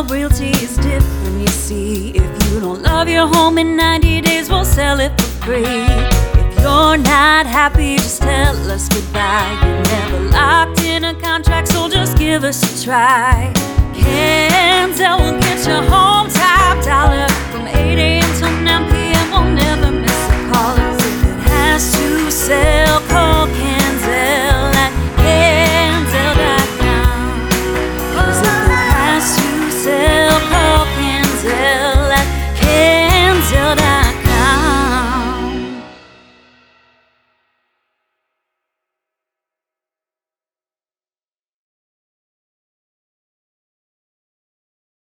Realty is different, you see. If you don't love your home in 90 days, we'll sell it for free. If you're not happy, just tell us goodbye. You're never locked in a contract, so just give us a try. Canzel will get your home top dollar from 8 a.m. till 9 p.m. We'll never miss a caller. If it has to sell,